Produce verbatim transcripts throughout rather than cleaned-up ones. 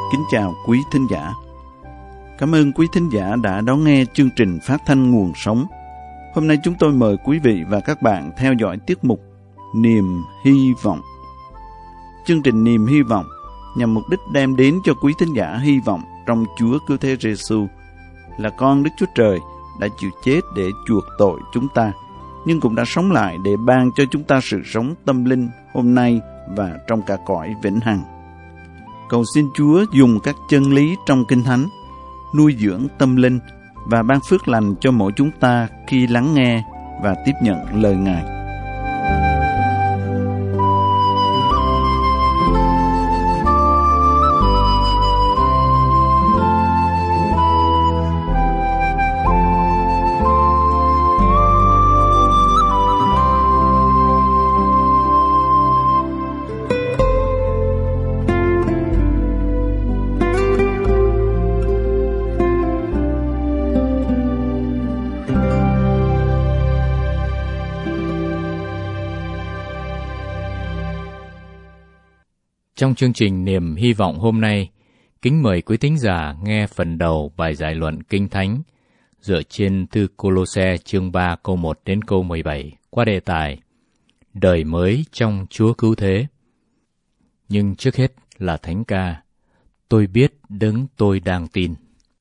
Kính chào quý thính giả. Cảm ơn quý thính giả đã đón nghe chương trình phát thanh Nguồn Sống. Hôm nay chúng tôi mời quý vị và các bạn theo dõi tiết mục Niềm Hy Vọng. Chương trình Niềm Hy Vọng nhằm mục đích đem đến cho quý thính giả hy vọng trong Chúa Cứu Thế Giêsu là con Đức Chúa Trời đã chịu chết để chuộc tội chúng ta, nhưng cũng đã sống lại để ban cho chúng ta sự sống tâm linh hôm nay và trong cả cõi vĩnh hằng. Cầu xin Chúa dùng các chân lý trong Kinh Thánh nuôi dưỡng tâm linh và ban phước lành cho mỗi chúng ta khi lắng nghe và tiếp nhận lời Ngài. Trong chương trình Niềm Hy Vọng hôm nay, kính mời quý thính giả nghe phần đầu bài giải luận Kinh Thánh dựa trên thư Cô-lô-se chương ba câu một đến câu mười bảy qua đề tài Đời mới trong Chúa Cứu Thế. Nhưng trước hết là thánh ca Tôi biết đấng tôi đang tin.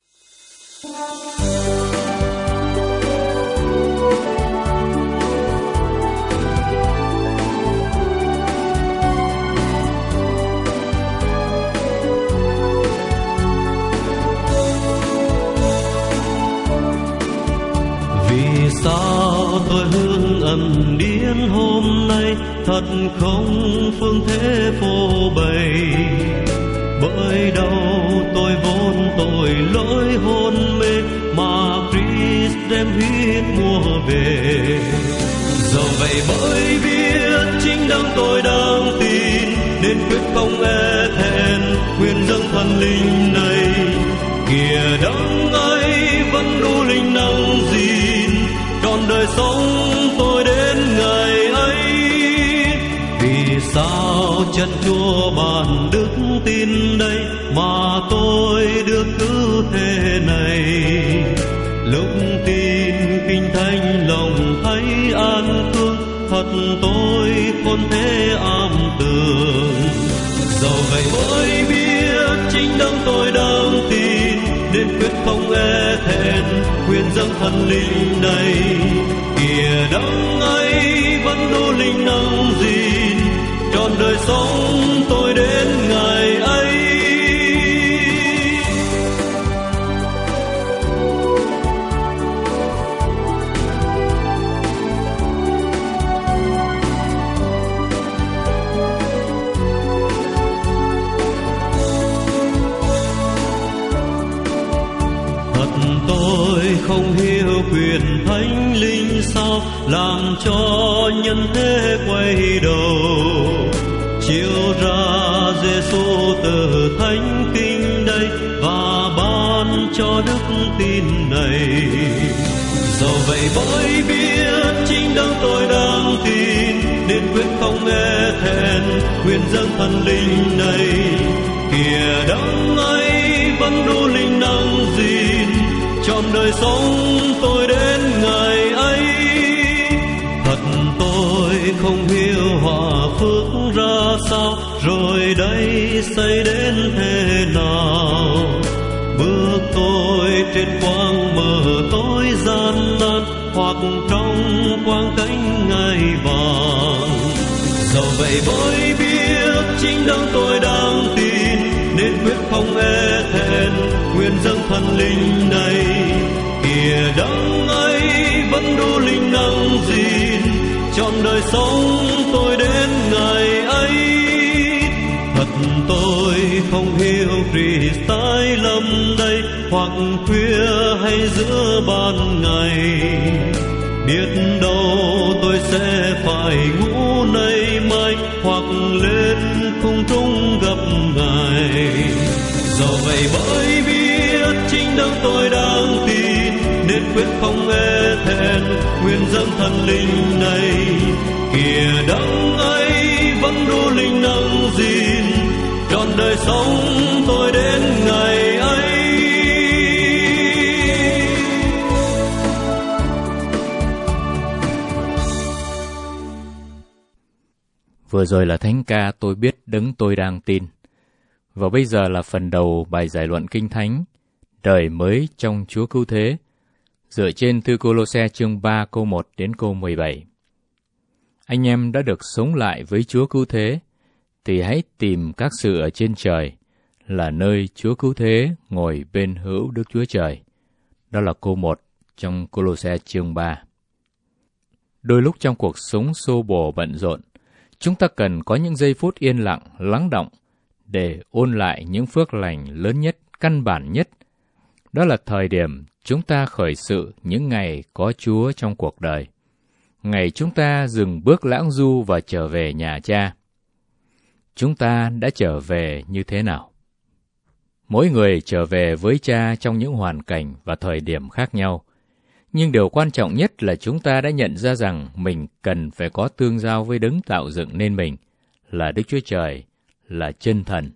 Sao tôi hương ẩn điên hôm nay thật không phương thế phô bày, bởi đâu tôi vốn tội lỗi hôn mê mà Christ đem huyết mua về. Dẫu vậy bởi biết chính đấng tôi đang tin nên quyết không e thẹn quyền dâng thần linh này. Kìa đấng ấy vẫn đủ linh năng gìn trọn đời sống tôi đến ngày ấy. Vì sao chân Chúa ban đức tin đây mà tôi được cứu thế này? Lúc tin Kinh Thánh lòng thấy an thương, thật tôi khôn thế am tường. Dẫu vậy bởi biết chính đấng tôi đang tin nên quyết không e thẹn quyền dâng thần linh này. Kìa đấng ấy vẫn đủ linh năng gìn trọn đời sống tôi đến ngày ấy. Không hiểu quyền thánh linh sao làm cho nhân thế quay đầu, chiếu ra Giêsu từ thánh kinh đây và ban cho đức tin này. Dẫu vậy bởi biết chính đấng tôi đang tin nên quyết không e thẹn quyền dâng thần linh này. Kìa đấng ấy vẫn đủ linh năng gìn trọn đời sống tôi đến ngày ấy. Thật tôi không hiểu hòa phước ra sao, rồi đây xây đến thế nào. Bước tôi trên quang mờ tối gian nan, hoặc trong quang cánh ngai vàng. Dẫu vậy bởi biết chính đấng tôi đang tin nên quyết không e thẹn quyền dâng thần linh này. Kìa đấng ấy vẫn đủ linh năng gìn trọn đời sống tôi đến ngày ấy. Thật tôi không hiểu Christ tái lâm đây, hoặc khuya hay giữa ban ngày. Biết đâu tôi sẽ phải ngủ nay mai, hoặc lên khung trung gặp Ngài. Dẫu vậy bởi biết chính đấng tôi đang tin nên quyết không e thẹn quyền dâng thần linh này. Kìa đấng ấy vẫn đủ linh năng gìn trọn đời sống tôi đến Vừa rồi là thánh ca Tôi biết đấng tôi đang tin. Và bây giờ là phần đầu bài giải luận Kinh Thánh, đời mới trong Chúa Cứu Thế, dựa trên thư Cô-lô-se chương ba câu một đến câu mười bảy. Anh em đã được sống lại với Chúa Cứu Thế, thì hãy tìm các sự ở trên trời, là nơi Chúa Cứu Thế ngồi bên hữu Đức Chúa Trời. Đó là câu một trong Cô-lô-se chương ba. Đôi lúc trong cuộc sống xô bồ bận rộn, chúng ta cần có những giây phút yên lặng, lắng đọng để ôn lại những phước lành lớn nhất, căn bản nhất. Đó là thời điểm chúng ta khởi sự những ngày có Chúa trong cuộc đời. Ngày chúng ta dừng bước lãng du và trở về nhà Cha. Chúng ta đã trở về như thế nào? Mỗi người trở về với Cha trong những hoàn cảnh và thời điểm khác nhau. Nhưng điều quan trọng nhất là chúng ta đã nhận ra rằng mình cần phải có tương giao với đấng tạo dựng nên mình, là Đức Chúa Trời, là chân thần.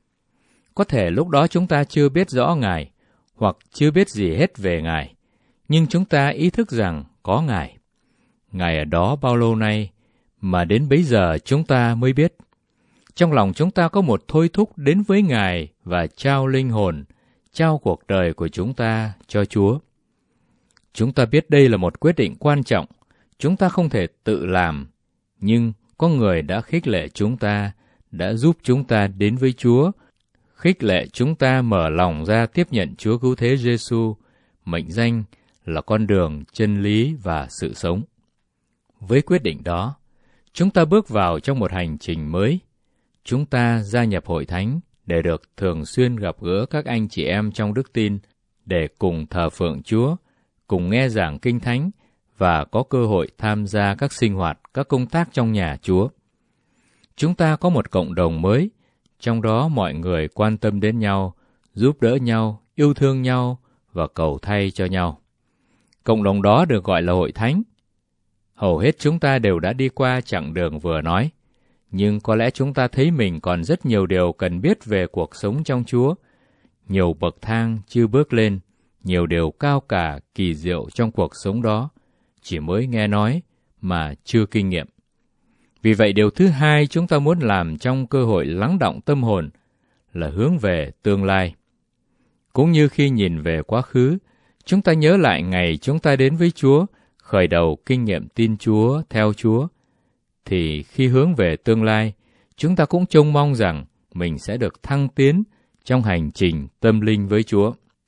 Có thể lúc đó chúng ta chưa biết rõ Ngài, hoặc chưa biết gì hết về Ngài, nhưng chúng ta ý thức rằng có Ngài. Ngài ở đó bao lâu nay, mà đến bấy giờ chúng ta mới biết. Trong lòng chúng ta có một thôi thúc đến với Ngài và trao linh hồn, trao cuộc đời của chúng ta cho Chúa. Chúng ta biết đây là một quyết định quan trọng, chúng ta không thể tự làm, nhưng có người đã khích lệ chúng ta, đã giúp chúng ta đến với Chúa, khích lệ chúng ta mở lòng ra tiếp nhận Chúa Cứu Thế Giêsu, mệnh danh là con đường, chân lý và sự sống. Với quyết định đó, chúng ta bước vào trong một hành trình mới. Chúng ta gia nhập hội thánh để được thường xuyên gặp gỡ các anh chị em trong đức tin, để cùng thờ phượng Chúa, cùng nghe giảng Kinh Thánh và có cơ hội tham gia các sinh hoạt, các công tác trong nhà Chúa. Chúng ta có một cộng đồng mới, trong đó mọi người quan tâm đến nhau, giúp đỡ nhau, yêu thương nhau và cầu thay cho nhau. Cộng đồng đó được gọi là hội thánh. Hầu hết chúng ta đều đã đi qua chặng đường vừa nói, nhưng có lẽ chúng ta thấy mình còn rất nhiều điều cần biết về cuộc sống trong Chúa, nhiều bậc thang chưa bước lên, nhiều điều cao cả, kỳ diệu trong cuộc sống đó, chỉ mới nghe nói mà chưa kinh nghiệm. Vì vậy điều thứ hai chúng ta muốn làm trong cơ hội lắng đọng tâm hồn là hướng về tương lai. Cũng như khi nhìn về quá khứ, chúng ta nhớ lại ngày chúng ta đến với Chúa, khởi đầu kinh nghiệm tin Chúa, theo Chúa, thì khi hướng về tương lai, chúng ta cũng trông mong rằng mình sẽ được thăng tiến trong hành trình tâm linh với Chúa.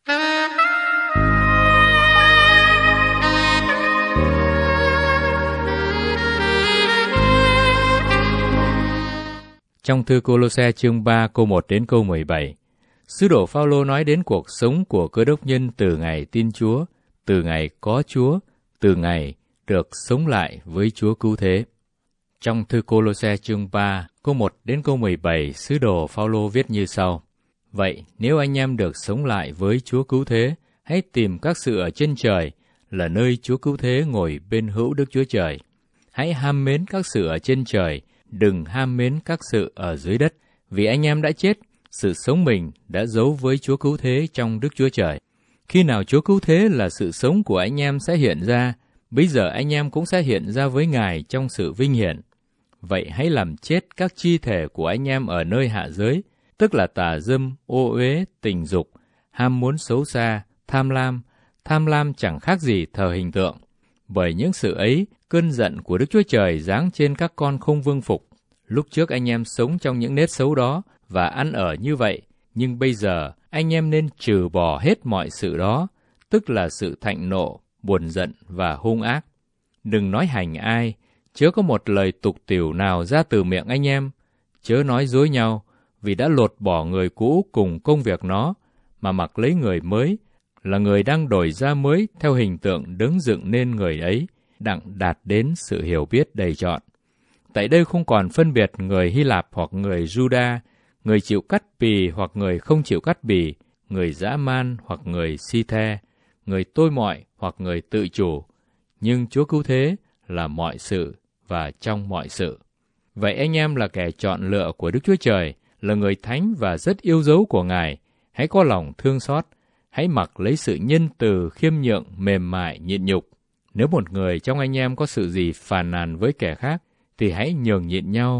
Trong thư Cô-lô-se chương ba câu một đến câu mười bảy, sứ đồ Phao-lô nói đến cuộc sống của cơ đốc nhân từ ngày tin Chúa, từ ngày có Chúa, từ ngày được sống lại với Chúa Cứu Thế. Trong thư Cô-lô-se chương ba câu một đến câu mười bảy, sứ đồ Phao-lô viết như sau: Vậy nếu anh em được sống lại với Chúa Cứu Thế, hãy tìm các sự ở trên trời, là nơi Chúa Cứu Thế ngồi bên hữu Đức Chúa Trời. Hãy ham mến các sự ở trên trời, đừng ham mến các sự ở dưới đất, vì anh em đã chết, sự sống mình đã giấu với Chúa Cứu Thế trong Đức Chúa Trời. Khi nào Chúa Cứu Thế là sự sống của anh em sẽ hiện ra, bây giờ anh em cũng sẽ hiện ra với Ngài trong sự vinh hiển. Vậy hãy làm chết các chi thể của anh em ở nơi hạ giới, tức là tà dâm, ô uế, tình dục, ham muốn xấu xa, tham lam. Tham lam chẳng khác gì thờ hình tượng. Bởi những sự ấy, cơn giận của Đức Chúa Trời giáng trên các con không vương phục. Lúc trước anh em sống trong những nết xấu đó và ăn ở như vậy, nhưng bây giờ anh em nên trừ bỏ hết mọi sự đó, tức là sự thạnh nộ, buồn giận và hung ác. Đừng nói hành ai, chớ có một lời tục tĩu nào ra từ miệng anh em, chớ nói dối nhau, vì đã lột bỏ người cũ cùng công việc nó, mà mặc lấy người mới, là người đang đổi ra mới theo hình tượng đấng dựng nên người ấy, đặng đạt đến sự hiểu biết đầy trọn. Tại đây không còn phân biệt người Hy Lạp hoặc người Juda, người chịu cắt bì hoặc người không chịu cắt bì, người dã man hoặc người si the, người tôi mọi hoặc người tự chủ. Nhưng Chúa Cứu Thế là mọi sự và trong mọi sự. Vậy anh em là kẻ chọn lựa của Đức Chúa Trời, là người thánh và rất yêu dấu của Ngài. Hãy có lòng thương xót, hãy mặc lấy sự nhân từ, khiêm nhượng, mềm mại, nhịn nhục. Nếu một người trong anh em có sự gì phàn nàn với kẻ khác, thì hãy nhường nhịn nhau,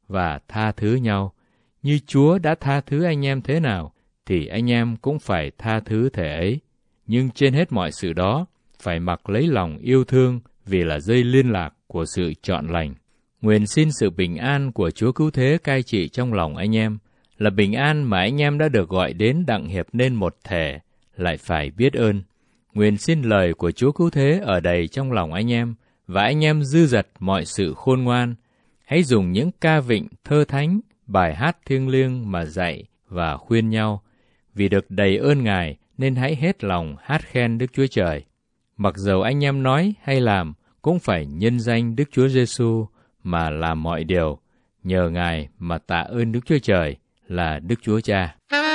và tha thứ nhau. Như Chúa đã tha thứ anh em thế nào, thì anh em cũng phải tha thứ thể ấy. Nhưng trên hết mọi sự đó, phải mặc lấy lòng yêu thương, vì là dây liên lạc của sự trọn lành. Nguyện xin sự bình an của Chúa Cứu Thế cai trị trong lòng anh em, là bình an mà anh em đã được gọi đến đặng hiệp nên một thể, lại phải biết ơn. Nguyện xin lời của Chúa Cứu Thế ở đầy trong lòng anh em, và anh em dư dật mọi sự khôn ngoan. Hãy dùng những ca vịnh, thơ thánh, bài hát thiêng liêng mà dạy và khuyên nhau. Vì được đầy ơn Ngài, nên hãy hết lòng hát khen Đức Chúa Trời. Mặc dầu anh em nói hay làm, cũng phải nhân danh Đức Chúa Giêsu mà làm mọi điều, nhờ Ngài mà tạ ơn Đức Chúa Trời là Đức Chúa Cha.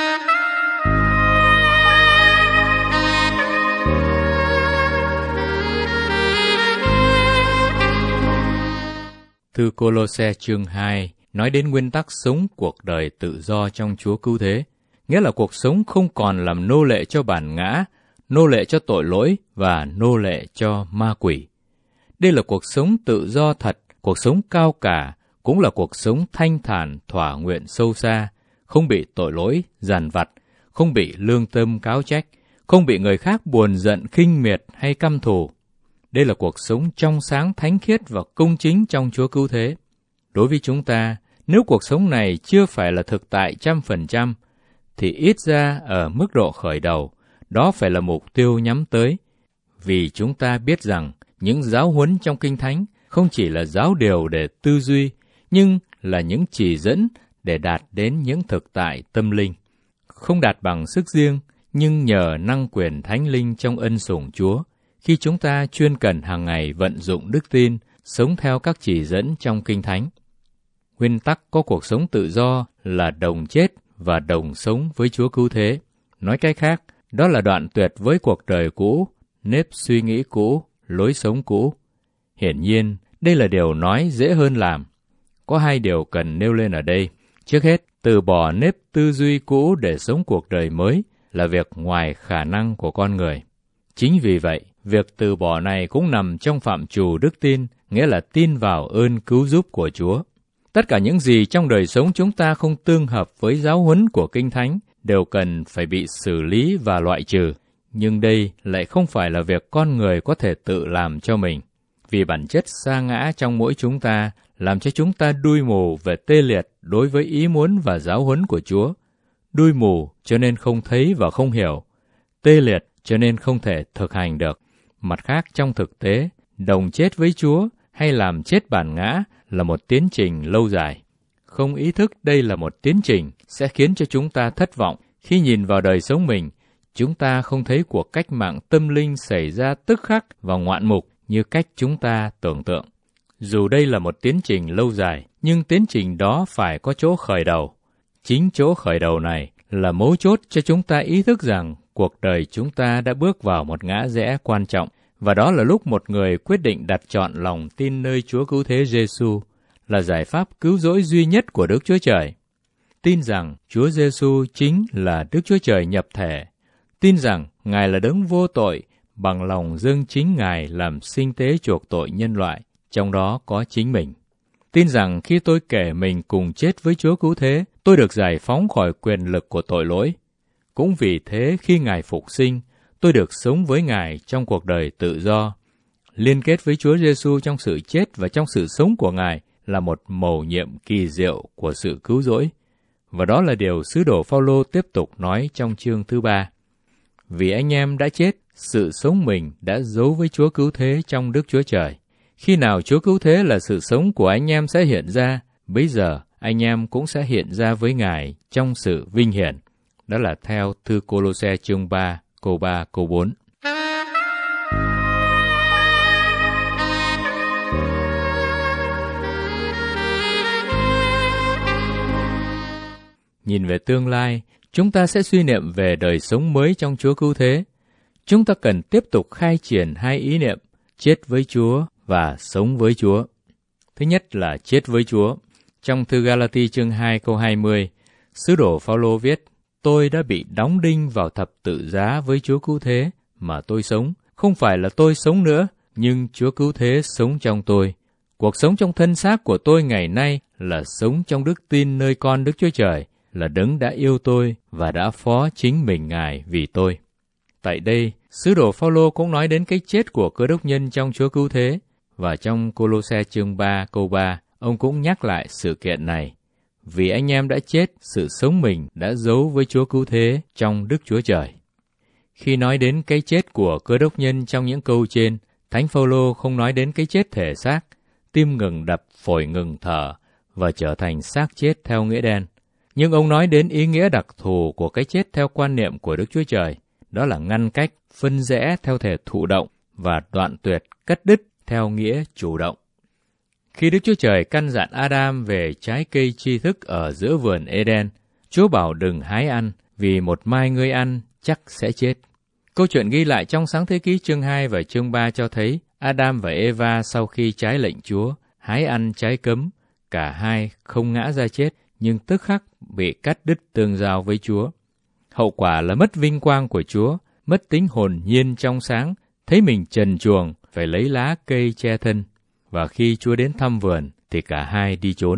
Thư Cô-lô-se chương hai nói đến nguyên tắc sống cuộc đời tự do trong Chúa Cứu Thế, nghĩa là cuộc sống không còn làm nô lệ cho bản ngã, nô lệ cho tội lỗi và nô lệ cho ma quỷ. Đây là cuộc sống tự do thật, cuộc sống cao cả, cũng là cuộc sống thanh thản, thỏa nguyện sâu xa, không bị tội lỗi, dằn vặt, không bị lương tâm cáo trách, không bị người khác buồn giận, khinh miệt hay căm thù. Đây là cuộc sống trong sáng, thánh khiết và công chính trong Chúa Cứu Thế. Đối với chúng ta, nếu cuộc sống này chưa phải là thực tại trăm phần trăm, thì ít ra ở mức độ khởi đầu, đó phải là mục tiêu nhắm tới. Vì chúng ta biết rằng, những giáo huấn trong Kinh Thánh không chỉ là giáo điều để tư duy, nhưng là những chỉ dẫn để đạt đến những thực tại tâm linh. Không đạt bằng sức riêng, nhưng nhờ năng quyền Thánh Linh trong ân sủng Chúa, khi chúng ta chuyên cần hàng ngày vận dụng đức tin, sống theo các chỉ dẫn trong Kinh Thánh. Nguyên tắc có cuộc sống tự do là đồng chết và đồng sống với Chúa Cứu Thế. Nói cách khác, đó là đoạn tuyệt với cuộc đời cũ, nếp suy nghĩ cũ, lối sống cũ. Hiển nhiên, đây là điều nói dễ hơn làm. Có hai điều cần nêu lên ở đây. Trước hết, từ bỏ nếp tư duy cũ để sống cuộc đời mới là việc ngoài khả năng của con người. Chính vì vậy, việc từ bỏ này cũng nằm trong phạm trù đức tin, nghĩa là tin vào ơn cứu giúp của Chúa. Tất cả những gì trong đời sống chúng ta không tương hợp với giáo huấn của Kinh Thánh đều cần phải bị xử lý và loại trừ. Nhưng đây lại không phải là việc con người có thể tự làm cho mình. Vì bản chất sa ngã trong mỗi chúng ta làm cho chúng ta đuôi mù về tê liệt đối với ý muốn và giáo huấn của Chúa. Đuôi mù cho nên không thấy và không hiểu. Tê liệt cho nên không thể thực hành được. Mặt khác, trong thực tế, đồng chết với Chúa hay làm chết bản ngã là một tiến trình lâu dài. Không ý thức đây là một tiến trình sẽ khiến cho chúng ta thất vọng. Khi nhìn vào đời sống mình, chúng ta không thấy cuộc cách mạng tâm linh xảy ra tức khắc và ngoạn mục như cách chúng ta tưởng tượng. Dù đây là một tiến trình lâu dài, nhưng tiến trình đó phải có chỗ khởi đầu. Chính chỗ khởi đầu này là mấu chốt cho chúng ta ý thức rằng cuộc đời chúng ta đã bước vào một ngã rẽ quan trọng, và đó là lúc một người quyết định đặt trọn lòng tin nơi Chúa Cứu Thế Giêsu là giải pháp cứu rỗi duy nhất của Đức Chúa Trời. Tin rằng Chúa Giêsu chính là Đức Chúa Trời nhập thể. Tin rằng Ngài là đấng vô tội, bằng lòng dâng chính Ngài làm sinh tế chuộc tội nhân loại, trong đó có chính mình. Tin rằng khi tôi kể mình cùng chết với Chúa Cứu Thế, tôi được giải phóng khỏi quyền lực của tội lỗi. Cũng vì thế khi Ngài phục sinh, tôi được sống với Ngài trong cuộc đời tự do. Liên kết với Chúa Giêsu trong sự chết và trong sự sống của Ngài là một mầu nhiệm kỳ diệu của sự cứu rỗi. Và đó là điều sứ đồ Phao-lô tiếp tục nói trong chương thứ ba. Vì anh em đã chết, sự sống mình đã giấu với Chúa Cứu Thế trong Đức Chúa Trời. Khi nào Chúa Cứu Thế là sự sống của anh em sẽ hiện ra, bấy giờ anh em cũng sẽ hiện ra với Ngài trong sự vinh hiển. Đó là theo thư Cô-lô-se chương ba, câu ba, câu bốn. Nhìn về tương lai, chúng ta sẽ suy niệm về đời sống mới trong Chúa Cứu Thế. Chúng ta cần tiếp tục khai triển hai ý niệm, chết với Chúa và sống với Chúa. Thứ nhất là chết với Chúa. Trong thư Ga-la-ti chương hai câu hai mươi, sứ đồ Phao-lô viết: Tôi đã bị đóng đinh vào thập tự giá với Chúa Cứu Thế mà tôi sống. Không phải là tôi sống nữa, nhưng Chúa Cứu Thế sống trong tôi. Cuộc sống trong thân xác của tôi ngày nay là sống trong đức tin nơi con Đức Chúa Trời, là Đấng đã yêu tôi và đã phó chính mình Ngài vì tôi. Tại đây, sứ đồ Phao-lô cũng nói đến cái chết của Cơ Đốc nhân trong Chúa Cứu Thế, và trong Cô-lô-se chương ba câu ba, ông cũng nhắc lại sự kiện này. Vì anh em đã chết, sự sống mình đã giấu với Chúa Cứu Thế trong Đức Chúa Trời. Khi nói đến cái chết của Cơ Đốc nhân trong những câu trên, Thánh Phao-lô không nói đến cái chết thể xác, tim ngừng đập, phổi ngừng thở và trở thành xác chết theo nghĩa đen. Nhưng ông nói đến ý nghĩa đặc thù của cái chết theo quan niệm của Đức Chúa Trời, đó là ngăn cách, phân rẽ theo thể thụ động và đoạn tuyệt, cắt đứt theo nghĩa chủ động. Khi Đức Chúa Trời căn dặn Adam về trái cây tri thức ở giữa vườn Eden, Chúa bảo đừng hái ăn, vì một mai ngươi ăn chắc sẽ chết. Câu chuyện ghi lại trong Sáng Thế Ký chương hai và chương ba cho thấy Adam và Eva sau khi trái lệnh Chúa, hái ăn trái cấm, cả hai không ngã ra chết, nhưng tức khắc bị cắt đứt tương giao với Chúa. Hậu quả là mất vinh quang của Chúa, mất tính hồn nhiên trong sáng, thấy mình trần truồng, phải lấy lá cây che thân. Và khi Chúa đến thăm vườn, thì cả hai đi trốn.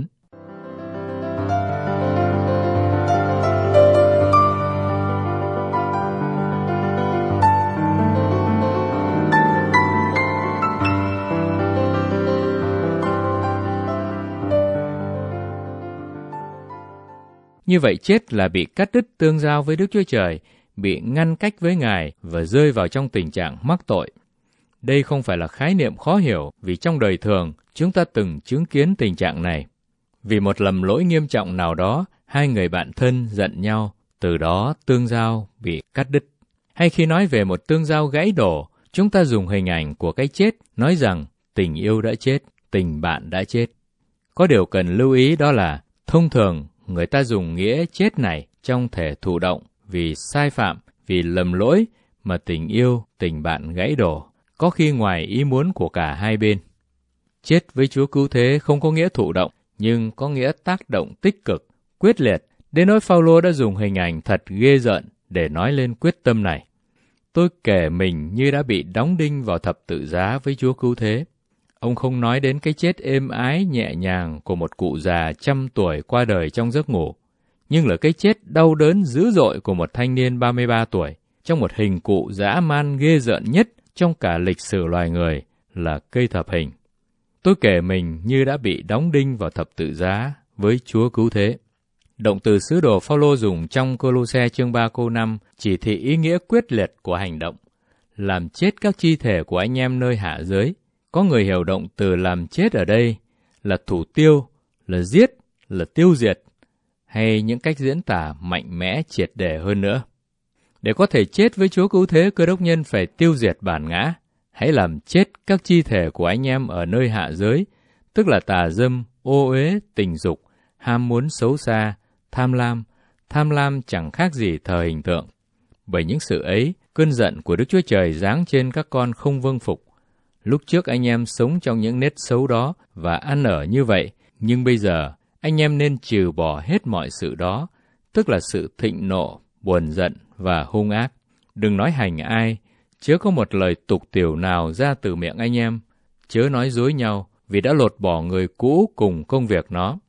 Như vậy chết là bị cắt đứt tương giao với Đức Chúa Trời, bị ngăn cách với Ngài và rơi vào trong tình trạng mắc tội. Đây không phải là khái niệm khó hiểu, vì trong đời thường chúng ta từng chứng kiến tình trạng này. Vì một lầm lỗi nghiêm trọng nào đó, hai người bạn thân giận nhau, từ đó tương giao bị cắt đứt. Hay khi nói về một tương giao gãy đổ, chúng ta dùng hình ảnh của cái chết, nói rằng tình yêu đã chết, tình bạn đã chết. Có điều cần lưu ý đó là, thông thường người ta dùng nghĩa chết này trong thể thụ động, vì sai phạm, vì lầm lỗi mà tình yêu, tình bạn gãy đổ, có khi ngoài ý muốn của cả hai bên. Chết với Chúa Cứu Thế không có nghĩa thụ động, nhưng có nghĩa tác động tích cực, quyết liệt, đến nỗi Phao-lô đã dùng hình ảnh thật ghê rợn để nói lên quyết tâm này. Tôi kể mình như đã bị đóng đinh vào thập tự giá với Chúa Cứu Thế. Ông không nói đến cái chết êm ái nhẹ nhàng của một cụ già trăm tuổi qua đời trong giấc ngủ, nhưng là cái chết đau đớn dữ dội của một thanh niên ba mươi ba tuổi, trong một hình cụ dã man ghê rợn nhất trong cả lịch sử loài người là cây thập hình. Tôi kể mình như đã bị đóng đinh vào thập tự giá với Chúa Cứu Thế. Động từ sứ đồ Phao-lô dùng trong Cô-lô-se chương ba câu năm chỉ thị ý nghĩa quyết liệt của hành động, làm chết các chi thể của anh em nơi hạ giới. Có người hiểu động từ làm chết ở đây là thủ tiêu, là giết, là tiêu diệt, hay những cách diễn tả mạnh mẽ triệt để hơn nữa. Để có thể chết với Chúa Cứu Thế, Cơ Đốc nhân phải tiêu diệt bản ngã, hãy làm chết các chi thể của anh em ở nơi hạ giới, tức là tà dâm, ô uế, tình dục, ham muốn xấu xa, tham lam. Tham lam chẳng khác gì thờ hình tượng. Bởi những sự ấy, cơn giận của Đức Chúa Trời giáng trên các con không vâng phục. Lúc trước anh em sống trong những nết xấu đó và ăn ở như vậy, nhưng bây giờ anh em nên trừ bỏ hết mọi sự đó, tức là sự thịnh nộ, buồn giận và hung ác. Đừng nói hành ai, chớ có một lời tục tiểu nào ra từ miệng anh em, chớ nói dối nhau, vì đã lột bỏ người cũ cùng công việc nó.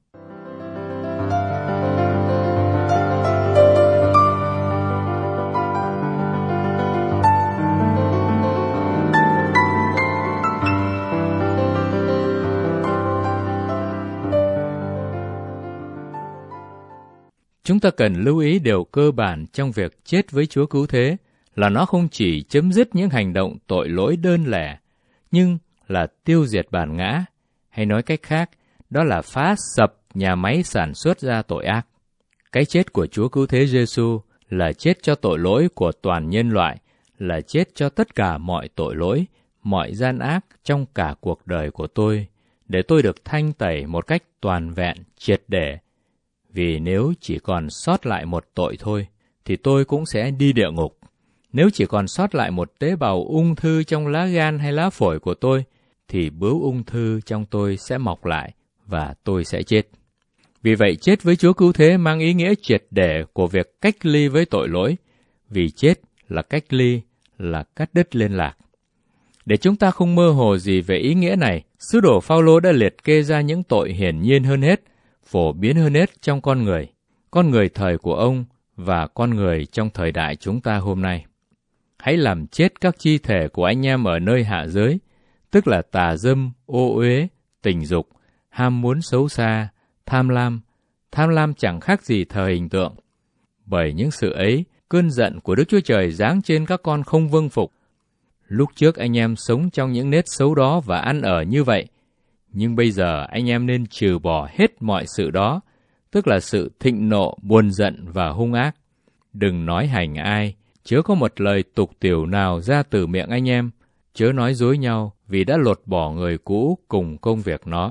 Chúng ta cần lưu ý điều cơ bản trong việc chết với Chúa Cứu Thế là nó không chỉ chấm dứt những hành động tội lỗi đơn lẻ, nhưng là tiêu diệt bản ngã, hay nói cách khác, đó là phá sập nhà máy sản xuất ra tội ác. Cái chết của Chúa Cứu Thế Giêsu là chết cho tội lỗi của toàn nhân loại, là chết cho tất cả mọi tội lỗi, mọi gian ác trong cả cuộc đời của tôi, để tôi được thanh tẩy một cách toàn vẹn, triệt để. Vì nếu chỉ còn sót lại một tội thôi, thì tôi cũng sẽ đi địa ngục. Nếu chỉ còn sót lại một tế bào ung thư trong lá gan hay lá phổi của tôi, thì bướu ung thư trong tôi sẽ mọc lại và tôi sẽ chết. Vì vậy, chết với Chúa Cứu Thế mang ý nghĩa triệt để của việc cách ly với tội lỗi, vì chết là cách ly, là cắt đứt liên lạc. Để chúng ta không mơ hồ gì về ý nghĩa này, sứ đồ Phao-lô đã liệt kê ra những tội hiển nhiên hơn hết, phổ biến hơn hết trong con người, con người thời của ông và con người trong thời đại chúng ta hôm nay. Hãy làm chết các chi thể của anh em ở nơi hạ giới, tức là tà dâm, ô uế, tình dục, ham muốn xấu xa, tham lam. Tham lam chẳng khác gì thờ hình tượng. Bởi những sự ấy, cơn giận của Đức Chúa Trời giáng trên các con không vâng phục. Lúc trước anh em sống trong những nết xấu đó và ăn ở như vậy, nhưng bây giờ anh em nên trừ bỏ hết mọi sự đó, tức là sự thịnh nộ, buồn giận và hung ác. Đừng nói hành ai, chớ có một lời tục tiểu nào ra từ miệng anh em, chớ nói dối nhau vì đã lột bỏ người cũ cùng công việc nó.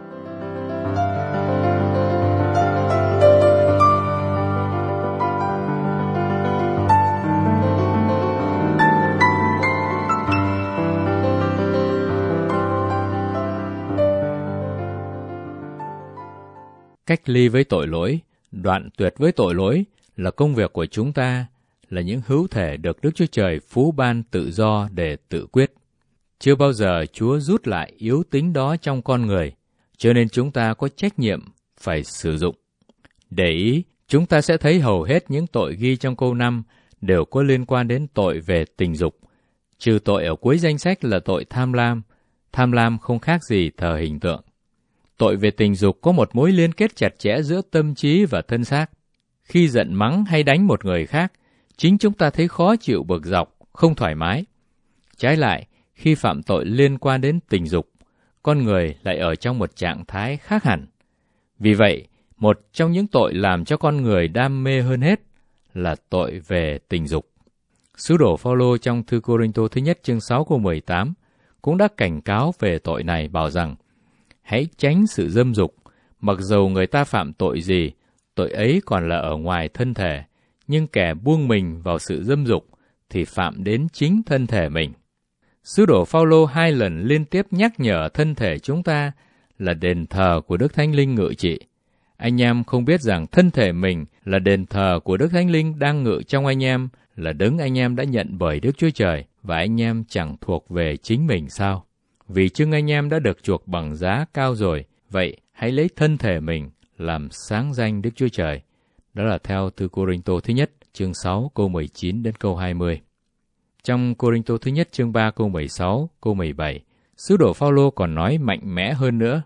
Cách ly với tội lỗi, đoạn tuyệt với tội lỗi là công việc của chúng ta, là những hữu thể được Đức Chúa Trời phú ban tự do để tự quyết. Chưa bao giờ Chúa rút lại yếu tính đó trong con người, cho nên chúng ta có trách nhiệm phải sử dụng. Để ý, chúng ta sẽ thấy hầu hết những tội ghi trong câu năm đều có liên quan đến tội về tình dục. Trừ tội ở cuối danh sách là tội tham lam. Tham lam không khác gì thờ hình tượng. Tội về tình dục có một mối liên kết chặt chẽ giữa tâm trí và thân xác. Khi giận mắng hay đánh một người khác, chính chúng ta thấy khó chịu bực dọc, không thoải mái. Trái lại, khi phạm tội liên quan đến tình dục, con người lại ở trong một trạng thái khác hẳn. Vì vậy, một trong những tội làm cho con người đam mê hơn hết là tội về tình dục. Sứ đồ Phao-lô trong thư Cô-rinh-tô thứ nhất chương sáu câu mười tám cũng đã cảnh cáo về tội này, bảo rằng hãy tránh sự dâm dục, mặc dầu người ta phạm tội gì, tội ấy còn là ở ngoài thân thể, nhưng kẻ buông mình vào sự dâm dục thì phạm đến chính thân thể mình. Sứ đồ Phao-lô hai lần liên tiếp nhắc nhở thân thể chúng ta là đền thờ của Đức Thánh Linh ngự trị. Anh em không biết rằng thân thể mình là đền thờ của Đức Thánh Linh đang ngự trong anh em, là đấng anh em đã nhận bởi Đức Chúa Trời, và anh em chẳng thuộc về chính mình sao? Vì chưng anh em đã được chuộc bằng giá cao rồi, vậy hãy lấy thân thể mình làm sáng danh Đức Chúa Trời. Đó là theo thư Cô-rinh-tô thứ nhất chương sáu câu mười chín đến câu hai mươi. Trong Cô-rinh-tô thứ nhất chương ba câu mười sáu, câu mười bảy, sứ đồ Phao-lô còn nói mạnh mẽ hơn nữa.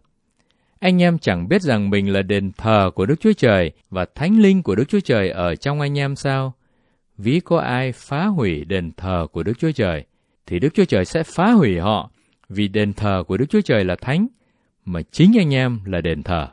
Anh em chẳng biết rằng mình là đền thờ của Đức Chúa Trời và Thánh Linh của Đức Chúa Trời ở trong anh em sao? Ví có ai phá hủy đền thờ của Đức Chúa Trời, thì Đức Chúa Trời sẽ phá hủy họ, vì đền thờ của Đức Chúa Trời là thánh, mà chính anh em là đền thờ.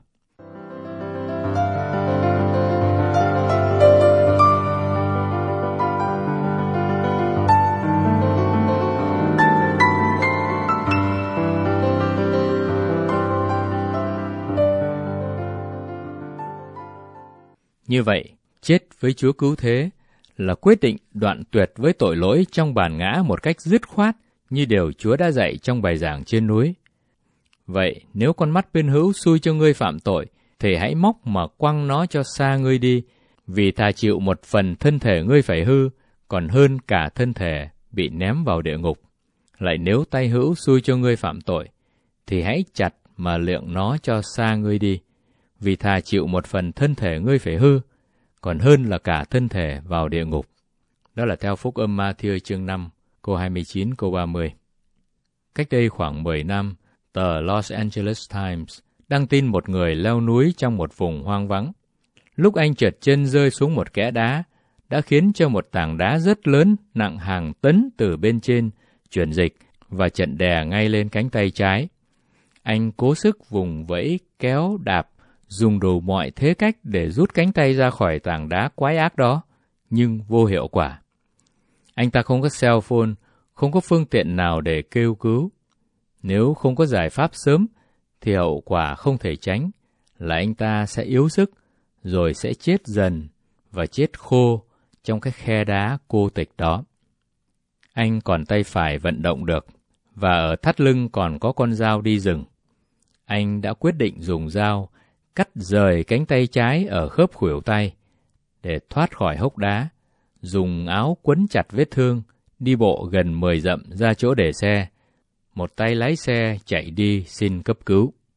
Như vậy, chết với Chúa cứu thế là quyết định đoạn tuyệt với tội lỗi trong bản ngã một cách dứt khoát, như điều Chúa đã dạy trong bài giảng trên núi. Vậy, nếu con mắt bên hữu xui cho ngươi phạm tội, thì hãy móc mà quăng nó cho xa ngươi đi, vì thà chịu một phần thân thể ngươi phải hư, còn hơn cả thân thể bị ném vào địa ngục. Lại nếu tay hữu xui cho ngươi phạm tội, thì hãy chặt mà liệng nó cho xa ngươi đi, vì thà chịu một phần thân thể ngươi phải hư, còn hơn là cả thân thể vào địa ngục. Đó là theo Phúc âm Ma-thi-ơ chương năm, câu hai mươi chín, câu ba mươi. Cách đây khoảng mười năm, tờ Los Angeles Times đăng tin một người leo núi trong một vùng hoang vắng. Lúc anh trượt chân rơi xuống một kẽ đá, đã khiến cho một tảng đá rất lớn nặng hàng tấn từ bên trên chuyển dịch và chặn đè ngay lên cánh tay trái. Anh cố sức vùng vẫy, kéo, đạp, dùng đủ mọi thế cách để rút cánh tay ra khỏi tảng đá quái ác đó, nhưng vô hiệu quả. Anh ta không có cell phone, không có phương tiện nào để kêu cứu. Nếu không có giải pháp sớm, thì hậu quả không thể tránh, là anh ta sẽ yếu sức, rồi sẽ chết dần và chết khô trong cái khe đá cô tịch đó. Anh còn tay phải vận động được, và ở thắt lưng còn có con dao đi rừng. Anh đã quyết định dùng dao cắt rời cánh tay trái ở khớp khuỷu tay để thoát khỏi hốc đá, dùng áo quấn chặt vết thương, đi bộ gần mười dặm ra chỗ để xe, một tay lái xe chạy đi xin cấp cứu.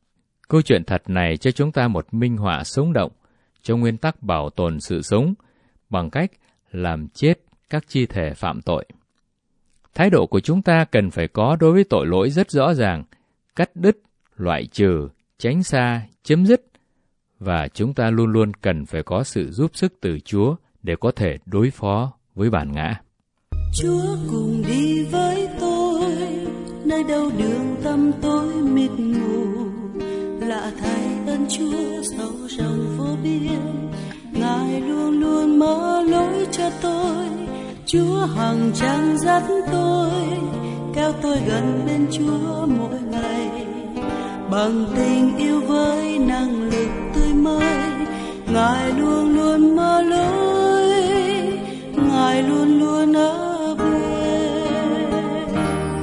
Câu chuyện thật này cho chúng ta một minh họa sống động cho nguyên tắc bảo tồn sự sống bằng cách làm chết các chi thể phạm tội. Thái độ của chúng ta cần phải có đối với tội lỗi rất rõ ràng, cắt đứt, loại trừ, tránh xa, chấm dứt, và chúng ta luôn luôn cần phải có sự giúp sức từ Chúa để có thể đối phó với bản ngã. Chúa cùng đi với tôi, nơi đâu đường tăm tối mịt mù, lạ thay ơn Chúa sâu rộng vô biên, Ngài luôn luôn mở lối cho tôi. Chúa hằng trang dắt tôi, kéo tôi gần bên Chúa mỗi ngày, bằng tình yêu với năng lực tươi mới, Ngài luôn luôn mở lối, Ngài luôn luôn ở bên.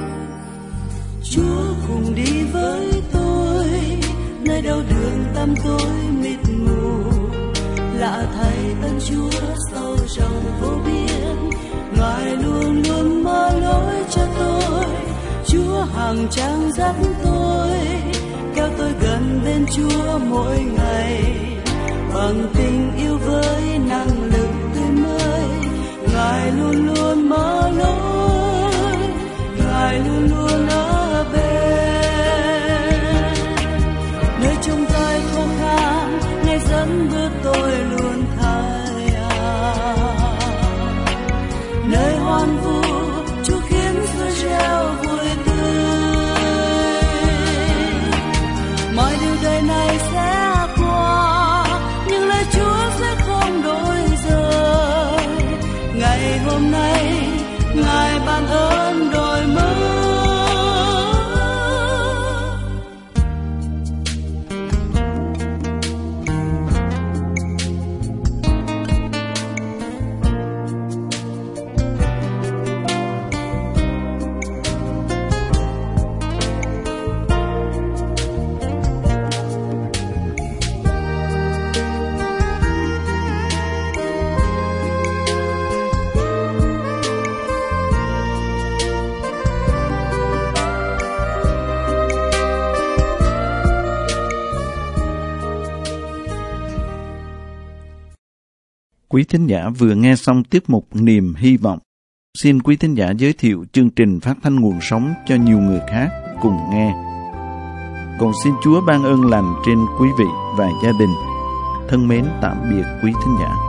Chúa cùng đi với tôi, nơi đâu đường tăm tối mịt mù, lạ thay ơn Chúa sâu rộng vô biên, Ngài luôn luôn mở lối cho tôi. Chúa hằng trang dắt tôi, kéo tôi gần bên Chúa mỗi ngày, bằng tình yêu với năng lực tươi mới, Ngài luôn luôn mở lối, Ngài luôn luôn ở bên. Nơi chúng tôi khô khan, Ngài dẫn bước tôi luôn khai áo. Nơi hoang vu, Chúa khiến tôi reo vui tươi. Mọi điều đời này sẽ qua, nhưng lời Chúa sẽ không đổi rời. Ngày hôm nay, Ngài ban ơn đổi mới. Quý thính giả vừa nghe xong tiết mục Niềm Hy Vọng. Xin quý thính giả giới thiệu chương trình phát thanh nguồn sống cho nhiều người khác cùng nghe. Còn xin Chúa ban ơn lành trên quý vị và gia đình. Thân mến tạm biệt quý thính giả.